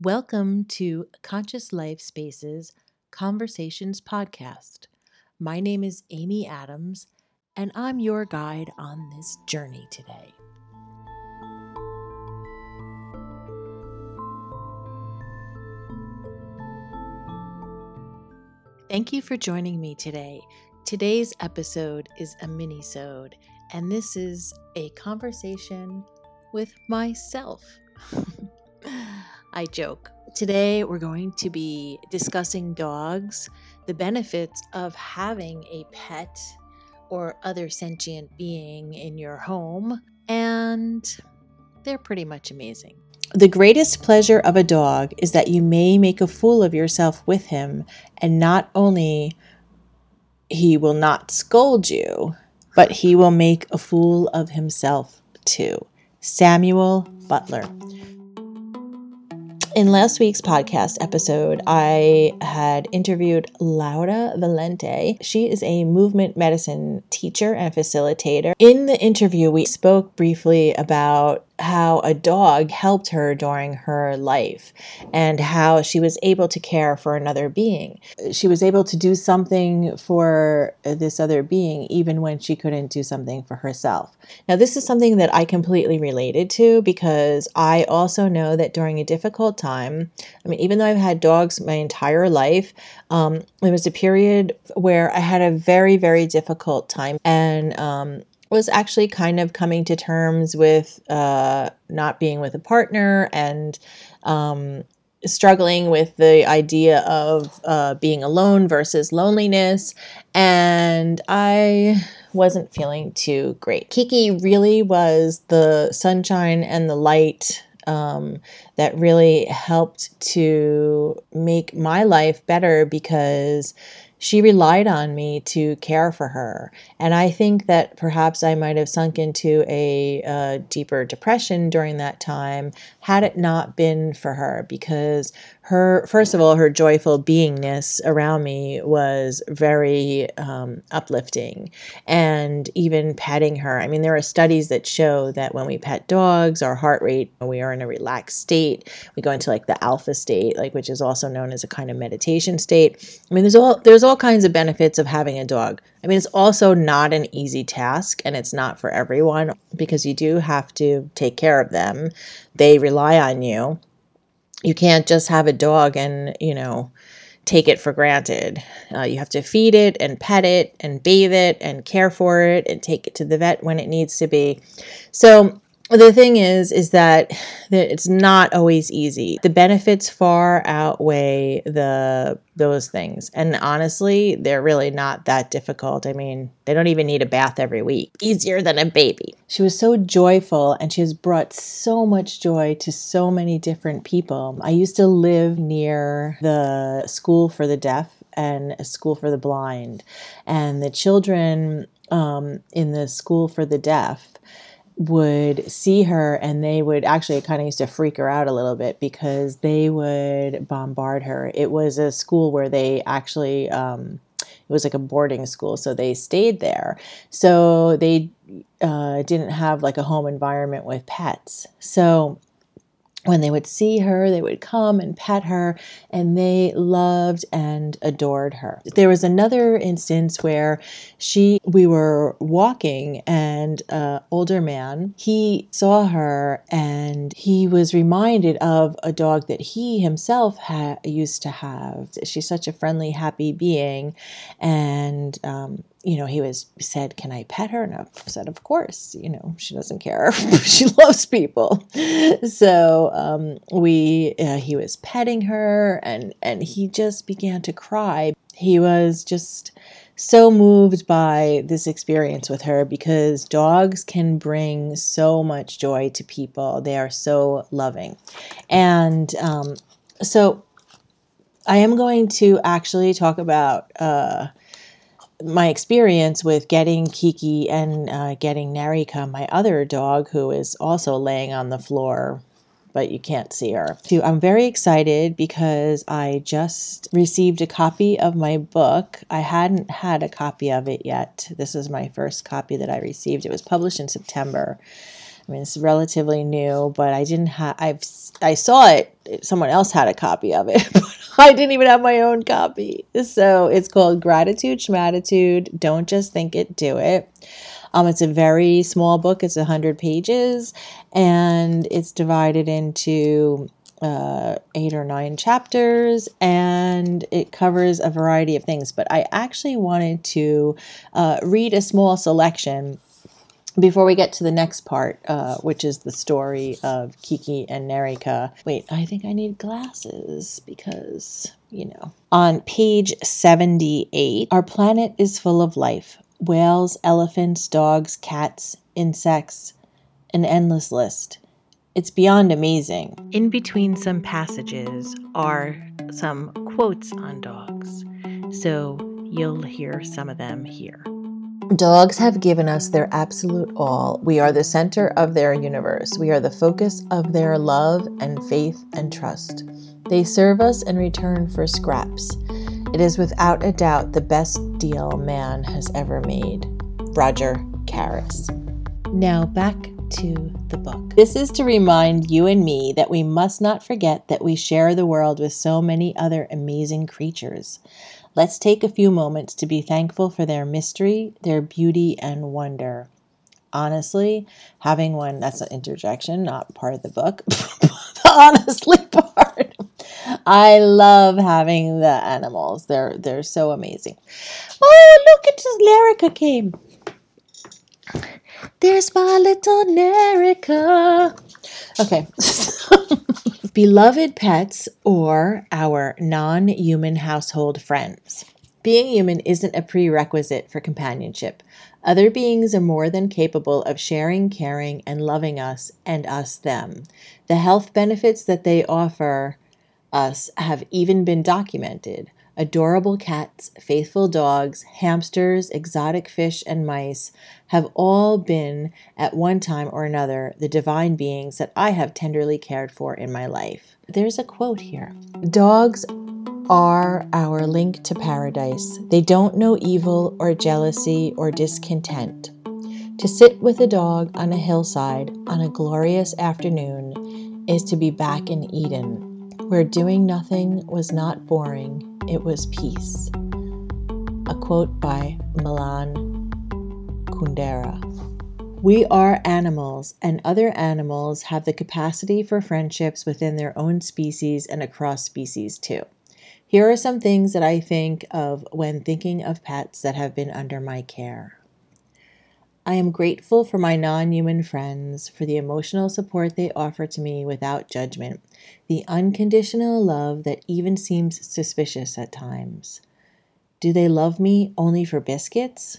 Welcome to Conscious Life Spaces Conversations Podcast. My name is Amy Adams, and I'm your guide on this journey today. Thank you for joining me today. Today's episode is a mini-sode, and this is a conversation with myself. I joke. Today we're going to be discussing dogs, the benefits of having a pet or other sentient being in your home, and they're pretty much amazing. The greatest pleasure of a dog is that you may make a fool of yourself with him, and not only he will not scold you, but he will make a fool of himself too. Samuel Butler. In last week's podcast episode, I had interviewed Laura Valente. She is a movement medicine teacher and facilitator. In the interview, we spoke briefly about how a dog helped her during her life and how she was able to care for another being. She was able to do something for this other being even when she couldn't do something for herself. Now, this is something that I completely related to because I also know that during a difficult time, even though I've had dogs my entire life, there was a period where I had a very, very difficult time and was actually kind of coming to terms with not being with a partner and struggling with the idea of being alone versus loneliness. And I wasn't feeling too great. Kiki really was the sunshine and the light that really helped to make my life better because she relied on me to care for her. And I think that perhaps I might have sunk into a deeper depression during that time had it not been for her, because first of all, her joyful beingness around me was very uplifting. And even petting her. There are studies that show that when we pet dogs, our heart rate, we are in a relaxed state. We go into the alpha state, which is also known as a kind of meditation state. There's all kinds of benefits of having a dog. It's also not an easy task, and it's not for everyone because you do have to take care of them. They rely on you. You can't just have a dog and, take it for granted. You have to feed it and pet it and bathe it and care for it and take it to the vet when it needs to be. So the thing is that it's not always easy. The benefits far outweigh those things. And honestly, they're really not that difficult. They don't even need a bath every week. Easier than a baby. She was so joyful, and she has brought so much joy to so many different people. I used to live near the school for the deaf and a school for the blind. And the children in the school for the deaf would see her, and they would actually, it kind of used to freak her out a little bit because they would bombard her. It was a school where they actually, it was like a boarding school, so they stayed there. So they didn't have a home environment with pets. So when they would see her, they would come and pet her, and they loved and adored her. There was another instance where we were walking, and an older man, he saw her, and he was reminded of a dog that he himself used to have. She's such a friendly, happy being, and he said, "Can I pet her?" And I said, "Of course." She doesn't care. She loves people. So he was petting her, and he just began to cry. He was just so moved by this experience with her because dogs can bring so much joy to people. They are so loving. And so I am going to actually talk about my experience with getting Kiki and getting Narika, my other dog, who is also laying on the floor, but you can't see her. I'm very excited because I just received a copy of my book. I hadn't had a copy of it yet. This is my first copy that I received. It was published in September. I mean, it's relatively new, but I saw it. Someone else had a copy of it, but I didn't even have my own copy. So it's called Gratitude Schmatitude. Don't just think it, do it. It's a very small book. It's 100 pages, and it's divided into 8 or 9 chapters, and it covers a variety of things. But I actually wanted to read a small selection before we get to the next part, which is the story of Kiki and Nerika. Wait, I think I need glasses because, On page 78, our planet is full of life. Whales, elephants, dogs, cats, insects, an endless list. It's beyond amazing. In between some passages are some quotes on dogs, so you'll hear some of them here. Dogs have given us their absolute all. We are the center of their universe. We are the focus of their love and faith and trust. They serve us in return for scraps. It is without a doubt the best deal man has ever made. Roger Caras. Now back to the book. This is to remind you and me that we must not forget that we share the world with so many other amazing creatures. Let's take a few moments to be thankful for their mystery, their beauty, and wonder. Honestly, having one, that's an interjection, not part of the book, the honestly part. I love having the animals. They're so amazing. Oh, look, it's Nerika came. There's my little Nerika. Okay. Beloved pets or our non-human household friends. Being human isn't a prerequisite for companionship. Other beings are more than capable of sharing, caring, and loving us and us them. The health benefits that they offer us have even been documented. Adorable cats, faithful dogs, hamsters, exotic fish, and mice have all been, at one time or another, the divine beings that I have tenderly cared for in my life. There's a quote here. Dogs are our link to paradise. They don't know evil or jealousy or discontent. To sit with a dog on a hillside on a glorious afternoon is to be back in Eden, where doing nothing was not boring, it was peace. A quote by Milan Kundera. We are animals, and other animals have the capacity for friendships within their own species and across species too. Here are some things that I think of when thinking of pets that have been under my care. I am grateful for my non-human friends, for the emotional support they offer to me without judgment, the unconditional love that even seems suspicious at times. Do they love me only for biscuits?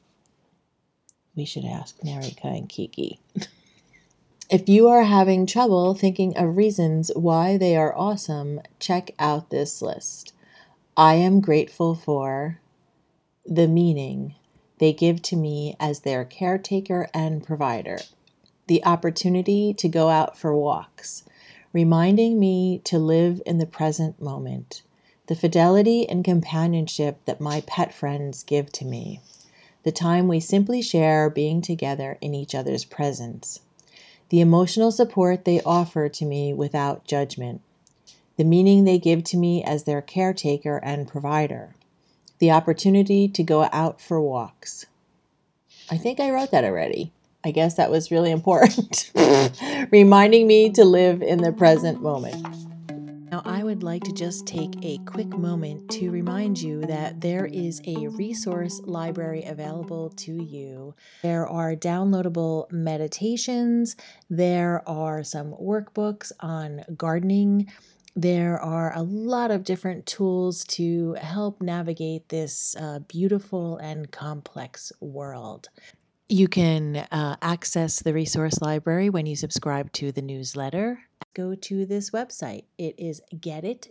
We should ask Nerika and Kiki. If you are having trouble thinking of reasons why they are awesome, check out this list. I am grateful for the meaning they give to me as their caretaker and provider, the opportunity to go out for walks, reminding me to live in the present moment, the fidelity and companionship that my pet friends give to me, the time we simply share being together in each other's presence, the emotional support they offer to me without judgment, the meaning they give to me as their caretaker and provider, the opportunity to go out for walks. I think I wrote that already. I guess that was really important. Reminding me to live in the present moment. Now, I would like to just take a quick moment to remind you that there is a resource library available to you. There are downloadable meditations. There are some workbooks on gardening. There are a lot of different tools to help navigate this beautiful and complex world. You can access the resource library when you subscribe to the newsletter. Go to this website. It is getit,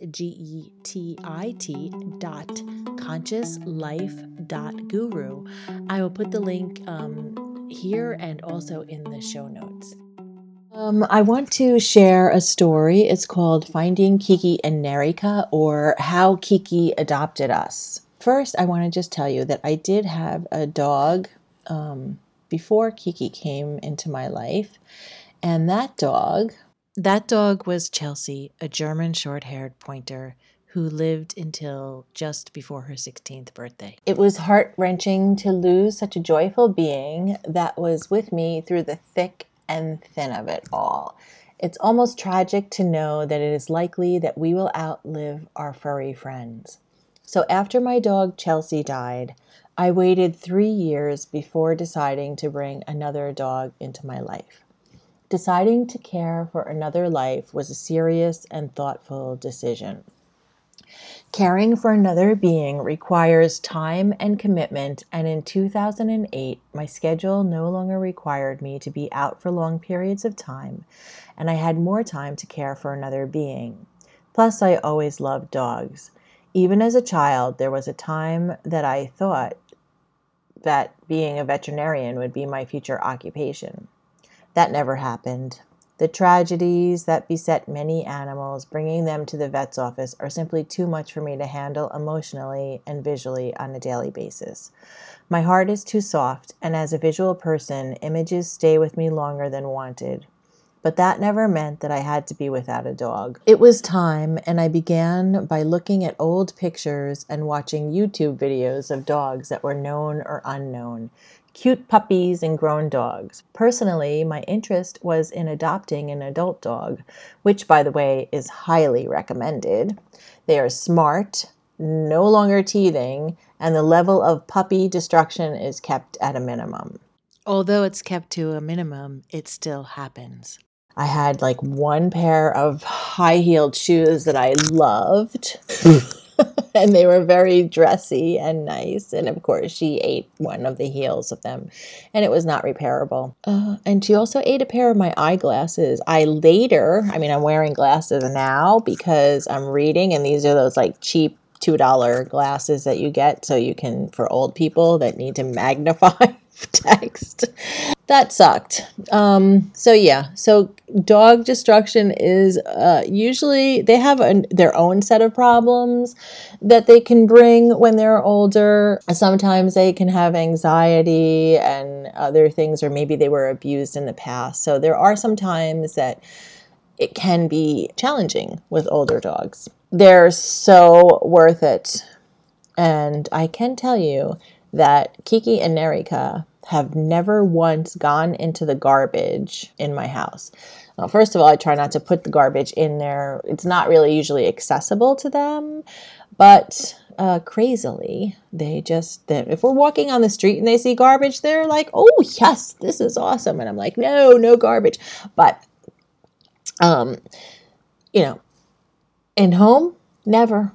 GETIT.consciouslife.guru. I will put the link here and also in the show notes. I want to share a story. It's called Finding Kiki and Nerika, or How Kiki Adopted Us. First, I want to just tell you that I did have a dog before Kiki came into my life. And that dog was Chelsea, a German short-haired pointer who lived until just before her 16th birthday. It was heart-wrenching to lose such a joyful being that was with me through the thick and thin of it all. It's almost tragic to know that it is likely that we will outlive our furry friends. So after my dog Chelsea died, I waited 3 years before deciding to bring another dog into my life. Deciding to care for another life was a serious and thoughtful decision. Caring for another being requires time and commitment, and in 2008, my schedule no longer required me to be out for long periods of time, and I had more time to care for another being. Plus, I always loved dogs. Even as a child, there was a time that I thought that being a veterinarian would be my future occupation. That never happened. The tragedies that beset many animals, bringing them to the vet's office, are simply too much for me to handle emotionally and visually on a daily basis. My heart is too soft, and as a visual person, images stay with me longer than wanted. But that never meant that I had to be without a dog. It was time, and I began by looking at old pictures and watching YouTube videos of dogs that were known or unknown. Cute puppies and grown dogs. Personally, my interest was in adopting an adult dog, which, by the way, is highly recommended. They are smart, no longer teething, and the level of puppy destruction is kept at a minimum. Although it's kept to a minimum, it still happens. I had like one pair of high-heeled shoes that I loved. And they were very dressy and nice. And of course, she ate one of the heels of them, and it was not repairable. And she also ate a pair of my eyeglasses. I'm wearing glasses now because I'm reading, and these are those like cheap $2 glasses that you get so you can, for old people that need to magnify text. That sucked. So dog destruction is usually they have their own set of problems that they can bring when they're older. Sometimes they can have anxiety and other things, or maybe they were abused in the past. So there are some times that it can be challenging with older dogs. They're so worth it. And I can tell you that Kiki and Nerika have never once gone into the garbage in my house. Well, first of all, I try not to put the garbage in there. It's not really usually accessible to them, but crazily, if we're walking on the street and they see garbage, they're like, oh, yes, this is awesome. And I'm like, no garbage. But, in home, never,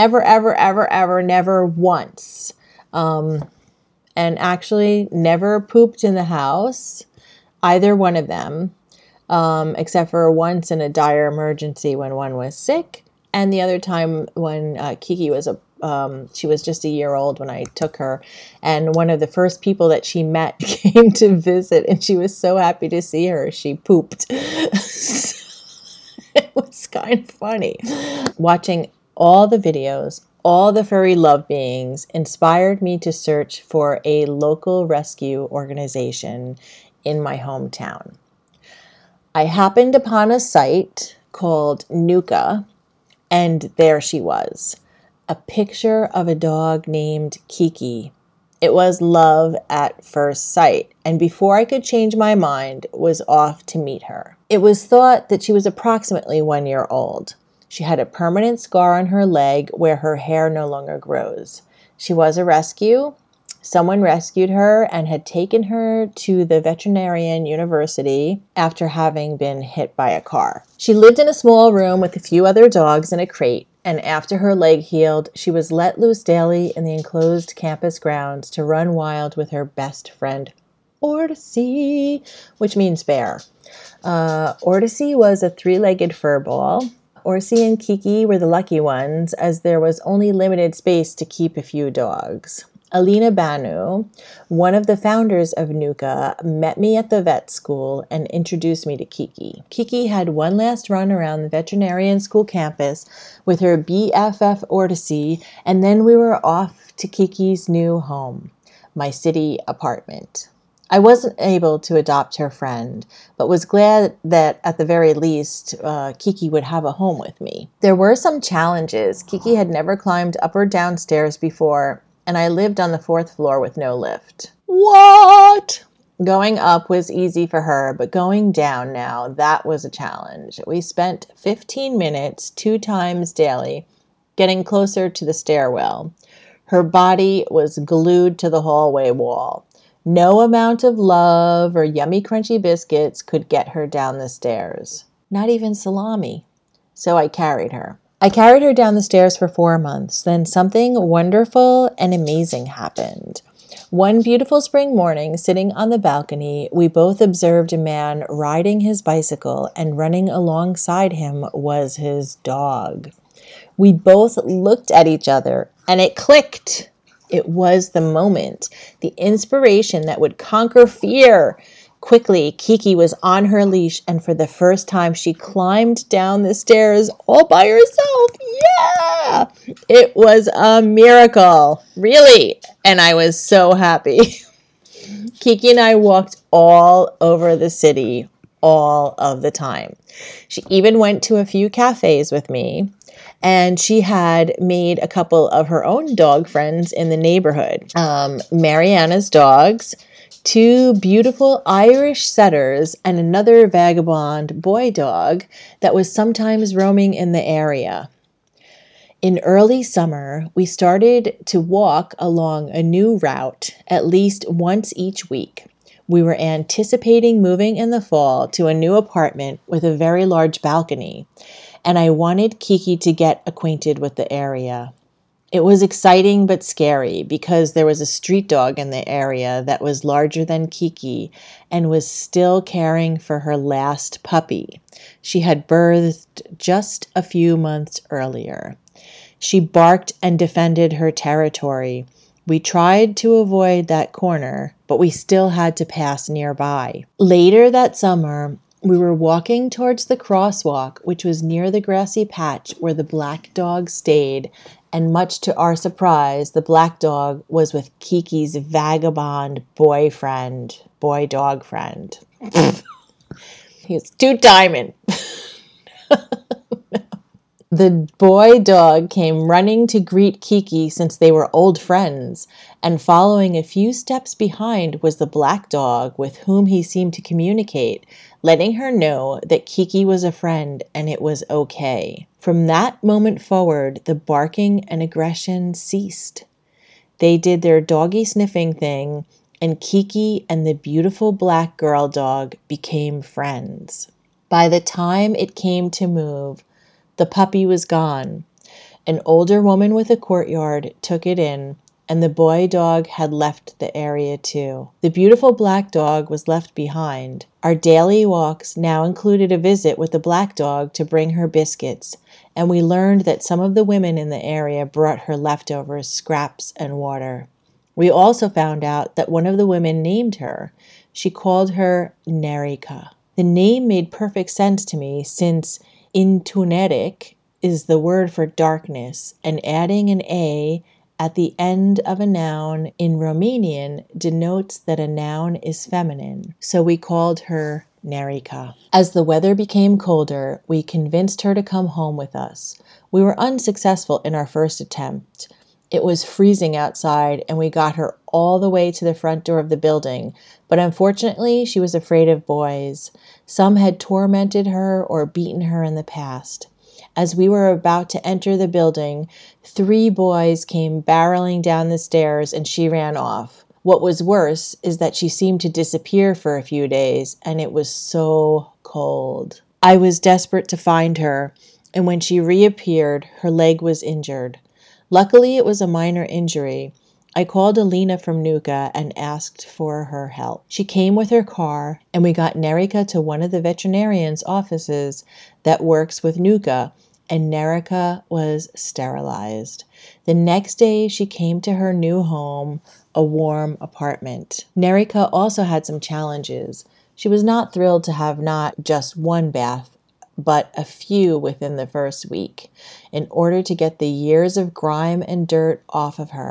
never once. And actually never pooped in the house, either one of them, except for once in a dire emergency when one was sick, and the other time when Kiki was she was just a year old when I took her, and one of the first people that she met came to visit, and she was so happy to see her, she pooped. It was kind of funny. Watching all the videos, all the furry love beings inspired me to search for a local rescue organization in my hometown. I happened upon a site called Nuka, and there she was, a picture of a dog named Kiki. It was love at first sight, and before I could change my mind, was off to meet her. It was thought that she was approximately 1 year old. She had a permanent scar on her leg where her hair no longer grows. She was a rescue. Someone rescued her and had taken her to the veterinarian university after having been hit by a car. She lived in a small room with a few other dogs in a crate, and after her leg healed, she was let loose daily in the enclosed campus grounds to run wild with her best friend, Ortice, which means bear. Ortice was a 3-legged furball. Orsi and Kiki were the lucky ones, as there was only limited space to keep a few dogs. Alina Banu, one of the founders of Nuka, met me at the vet school and introduced me to Kiki. Kiki had one last run around the veterinarian school campus with her BFF Ortice, and then we were off to Kiki's new home, my city apartment. I wasn't able to adopt her friend, but was glad that at the very least, Kiki would have a home with me. There were some challenges. Kiki had never climbed up or down stairs before, and I lived on the 4th floor with no lift. What? Going up was easy for her, but going down now, that was a challenge. We spent 15 minutes 2 times daily getting closer to the stairwell. Her body was glued to the hallway wall. No amount of love or yummy crunchy biscuits could get her down the stairs. Not even salami. So I carried her. I carried her down the stairs for 4 months. Then something wonderful and amazing happened. One beautiful spring morning, sitting on the balcony, we both observed a man riding his bicycle, and running alongside him was his dog. We both looked at each other, and it clicked. It was the moment, the inspiration that would conquer fear. Quickly, Kiki was on her leash, and for the first time, she climbed down the stairs all by herself. Yeah! It was a miracle, really, and I was so happy. Kiki and I walked all over the city all of the time. She even went to a few cafes with me. And she had made a couple of her own dog friends in the neighborhood. Mariana's dogs, 2 beautiful Irish setters, and another vagabond boy dog that was sometimes roaming in the area. In early summer, we started to walk along a new route at least once each week. We were anticipating moving in the fall to a new apartment with a very large balcony, and I wanted Kiki to get acquainted with the area. It was exciting but scary because there was a street dog in the area that was larger than Kiki and was still caring for her last puppy. She had birthed just a few months earlier. She barked and defended her territory. We tried to avoid that corner, but we still had to pass nearby. Later that summer, we were walking towards the crosswalk, which was near the grassy patch where the black dog stayed, and much to our surprise, the black dog was with Kiki's vagabond boy dog friend. He was 2 diamond. The boy dog came running to greet Kiki since they were old friends, and following a few steps behind was the black dog with whom he seemed to communicate, letting her know that Kiki was a friend and it was okay. From that moment forward, the barking and aggression ceased. They did their doggy sniffing thing, and Kiki and the beautiful black girl dog became friends. By the time it came to move, the puppy was gone. An older woman with a courtyard took it in, and the boy dog had left the area too. The beautiful black dog was left behind. Our daily walks now included a visit with the black dog to bring her biscuits, and we learned that some of the women in the area brought her leftovers, scraps, and water. We also found out that one of the women named her. She called her Nerika. The name made perfect sense to me since Intunetic is the word for darkness, and adding an A at the end of a noun in Romanian denotes that a noun is feminine, so we called her Nerika. As the weather became colder, we convinced her to come home with us. We were unsuccessful in our first attempt. It was freezing outside, and we got her all the way to the front door of the building, but unfortunately she was afraid of boys. Some had tormented her or beaten her in the past. As we were about to enter the building, 3 boys came barreling down the stairs and she ran off. What was worse is that she seemed to disappear for a few days, and it was so cold. I was desperate to find her, and when she reappeared, her leg was injured. Luckily, it was a minor injury. I called Alina from Nuka and asked for her help. She came with her car, and we got Nerika to one of the veterinarian's offices that works with Nuka, and Nerika was sterilized. The next day, she came to her new home, a warm apartment. Nerika also had some challenges. She was not thrilled to have not just one bath, but a few within the first week, in order to get the years of grime and dirt off of her.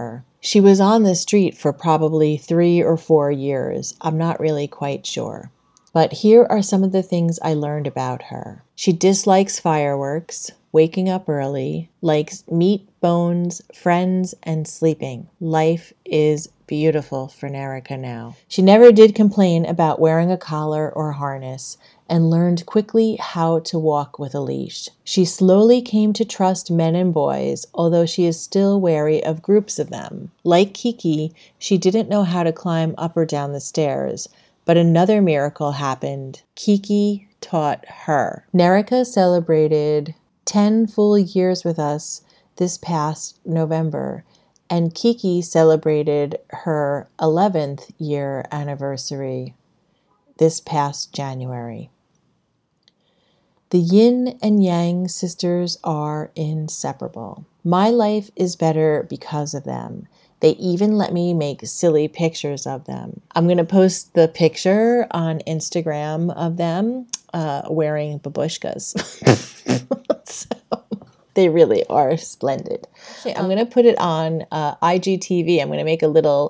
She was on the street for probably 3 or 4 years. I'm not really quite sure. But here are some of the things I learned about her. She dislikes fireworks, waking up early, likes meat, bones, friends, and sleeping. Life is beautiful for Nerika now. She never did complain about wearing a collar or harness and learned quickly how to walk with a leash. She slowly came to trust men and boys, although she is still wary of groups of them. Like Kiki, she didn't know how to climb up or down the stairs, but another miracle happened. Kiki taught her. Nerika celebrated 10 full years with us this past November, and Kiki celebrated her 11th year anniversary this past January. The yin and yang sisters are inseparable. My life is better because of them. They even let me make silly pictures of them. I'm going to post the picture on Instagram of them wearing babushkas. So, they really are splendid. Actually, I'm going to put it on IGTV. I'm going to make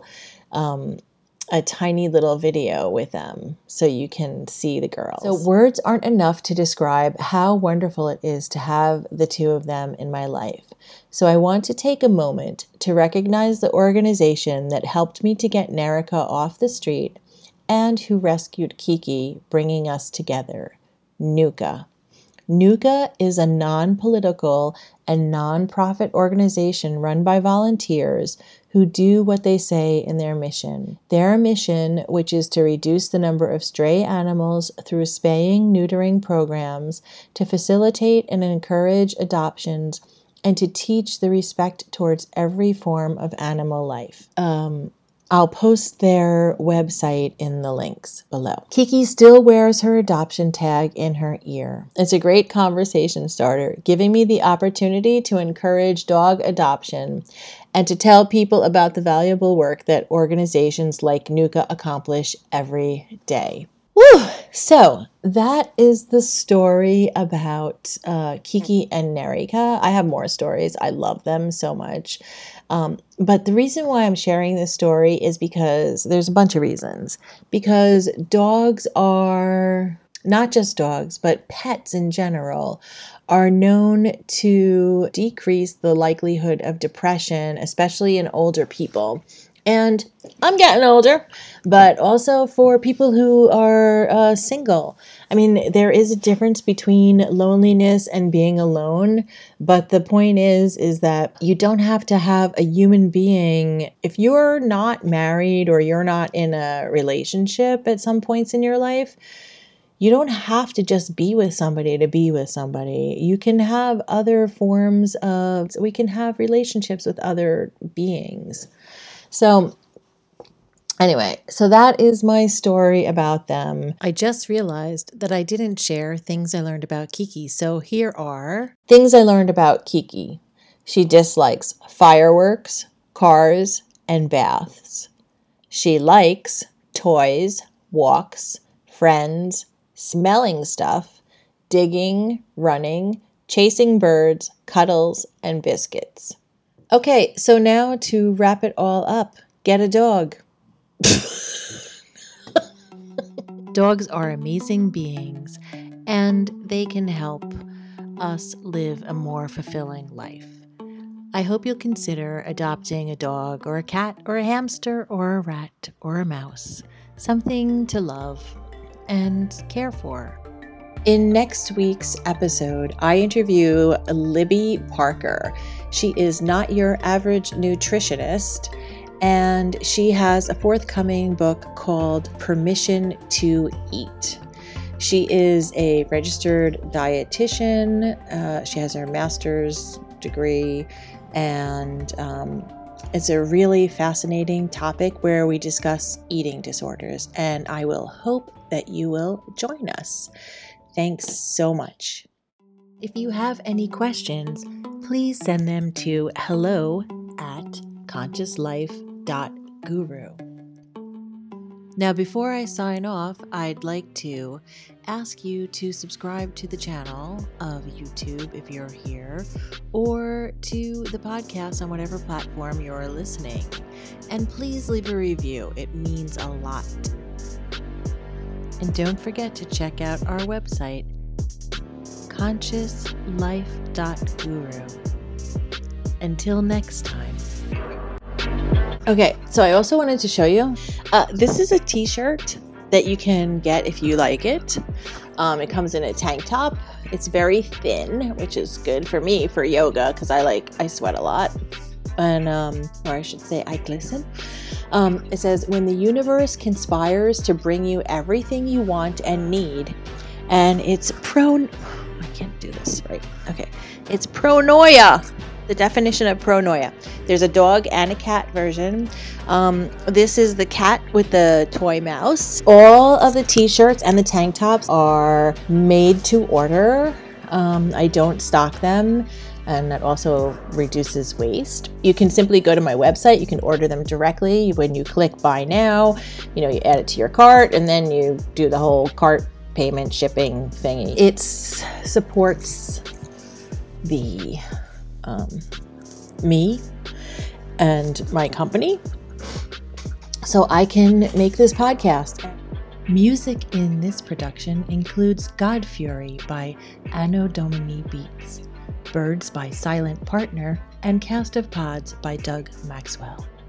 a tiny little video with them so you can see the girls. So words aren't enough to describe how wonderful it is to have the two of them in my life. So I want to take a moment to recognize the organization that helped me to get Nerika off the street and who rescued Kiki, bringing us together, Nuka. Nuka is a non-political and non-profit organization run by volunteers who do what they say in their mission. Their mission, which is to reduce the number of stray animals through spaying, neutering programs, to facilitate and encourage adoptions, and to teach the respect towards every form of animal life. I'll post their website in the links below. Kiki still wears her adoption tag in her ear. It's a great conversation starter, giving me the opportunity to encourage dog adoption and to tell people about the valuable work that organizations like Nuka accomplish every day. Woo! So that is the story about Kiki and Nerika. I have more stories. I love them so much. But the reason why I'm sharing this story is because there's a bunch of reasons. Because dogs are, not just dogs, but pets in general, are known to decrease the likelihood of depression, especially in older people. And I'm getting older, but also for people who are single. I mean, there is a difference between loneliness and being alone, but the point is that you don't have to have a human being. If you're not married or you're not in a relationship at some points in your life, you don't have to just be with somebody to be with somebody. You can have other forms of, we can have relationships with other beings. So anyway, so that is my story about them. I just realized that I didn't share things I learned about Kiki. So here are things I learned about Kiki. She dislikes fireworks, cars, and baths. She likes toys, walks, friends, smelling stuff, digging, running, chasing birds, cuddles, and biscuits. Okay, so now to wrap it all up, get a dog. Dogs are amazing beings, and they can help us live a more fulfilling life. I hope you'll consider adopting a dog or a cat or a hamster or a rat or a mouse, something to love and care for. In next week's episode, I interview Libby Parker. She is not your average nutritionist, and she has a forthcoming book called Permission to Eat. She is a registered dietitian. She has her master's degree, and it's a really fascinating topic where we discuss eating disorders, and I will hope that you will join us. Thanks so much. If you have any questions, please send them to hello@consciouslife.guru. Now, before I sign off, I'd like to ask you to subscribe to the channel of YouTube if you're here, or to the podcast on whatever platform you're listening. And please leave a review. It means a lot. And don't forget to check out our website, consciouslife.guru. Until next time. Okay, so I also wanted to show you, this is a t-shirt that you can get if you like it. It comes in a tank top. It's very thin, which is good for me for yoga because I sweat a lot. And, or I should say I glisten. It says, when the universe conspires to bring you everything you want and need, and it's I can't do this right. Okay. It's pronoia. The definition of pronoia. There's a dog and a cat version. This is the cat with the toy mouse. All of the t-shirts and the tank tops are made to order. I don't stock them, and that also reduces waste. You can simply go to my website. You can order them directly. When you click buy now, you add it to your cart, and then you do the whole cart payment shipping thingy. It supports the me and my company, so I can make this podcast. Music in this production includes God Fury by Anno Domini Beats, Birds by Silent Partner, and Cast of Pods by Doug Maxwell.